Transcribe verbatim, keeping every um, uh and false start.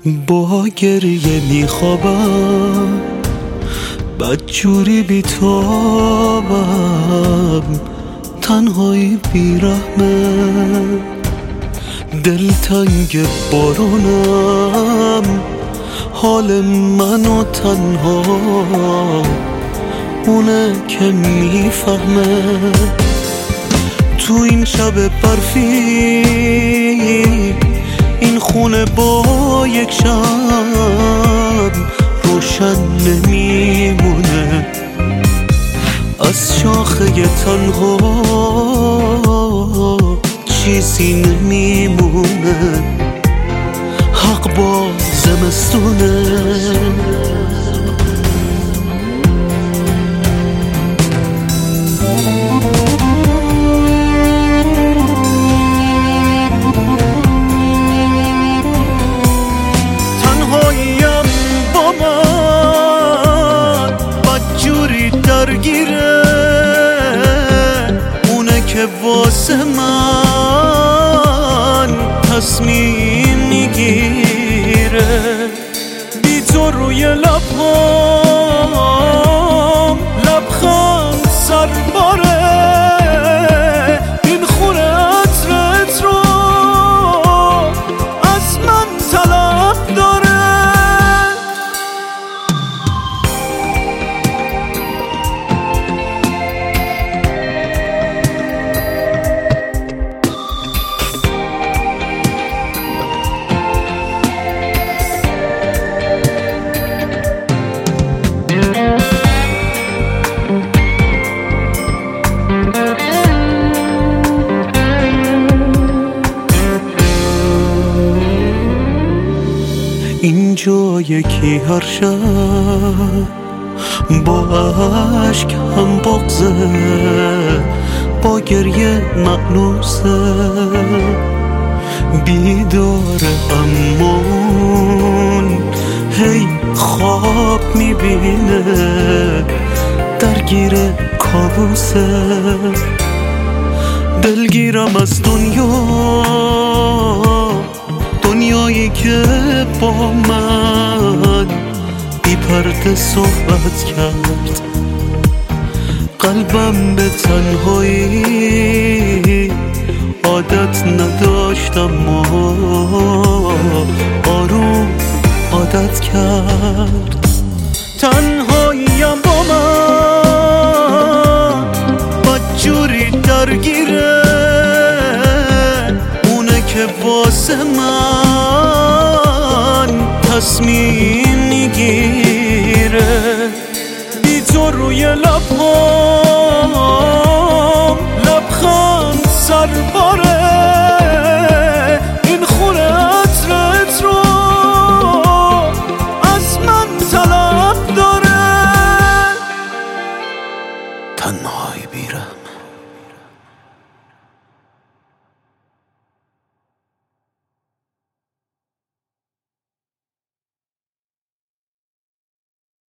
با گریه میخوابم، بدجوری بیتابم، تنهایی بیرحمه، دلتنگ بارونم، حال منو تنها اونه که میفهمه. تو این شب برفی این خونه با یک شب روشن نمیمونه، از شاخه تنها چیزی نمیمونه، حق با زمستونه. تنهاییم با من بدجوری درگیره، اونه که واسه من تصمیم میگیره. بی تو روی لبهام لبخند سر باره، این خونه عطرت رو از من طلب داره. اینجا یکی هر شب با عشق هم بغضه، با گریه مأنوسه، بیداره امون هی خواب میبینه، درگیر کابوسه. دلگیرم از دنیا، دنیایی که با من بی پرده صحبت کرد، قلبم به تنهایی عادت نداشتم و آروم عادت کرد. تنهاییم با من بدجوری درگیره، اونه که واسه من تصمیم میگیره. بی تو روی لبهام لبخند سر باره، این خونه عطرت رو از من طلب داره. تنها